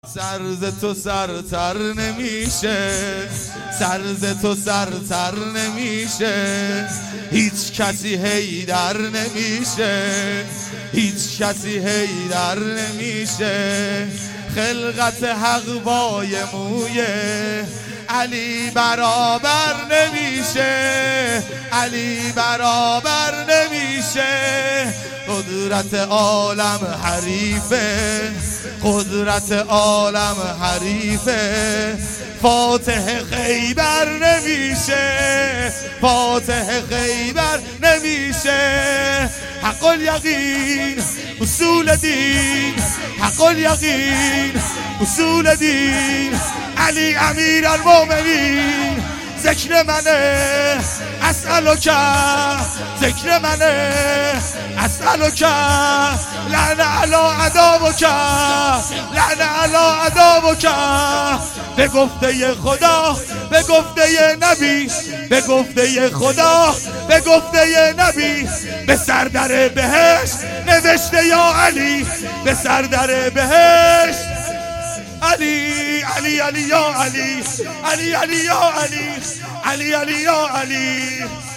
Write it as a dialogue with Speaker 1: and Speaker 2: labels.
Speaker 1: سرز تو سرتر نمیشه، سرز تو سرتر نمیشه، هیچ کسی حیدر نمیشه، هیچ کسی حیدر نمیشه. خلقت حق بای مویه، علی برابر نمیشه، علی برابر نمیشه. قدرت عالم حریفه، قدرت عالم حریفه. فاتح خیبر نمیشه، فاتح خیبر نمیشه. حق الیقین اصول دین، حق الیقین اصول دین. علی امیر المؤمنین ذکر منه اسألک، ذکر منه اسألک. لعن علی عداوک، لعن علی عداوک. به گفته خدا، به گفته نبی، به گفته خدا، به گفته نبی. به سردر بهشت نوشته یا علی، به سردر بهشت علی علی علی یا علی، علی علی یا علی، علی علی یا علی.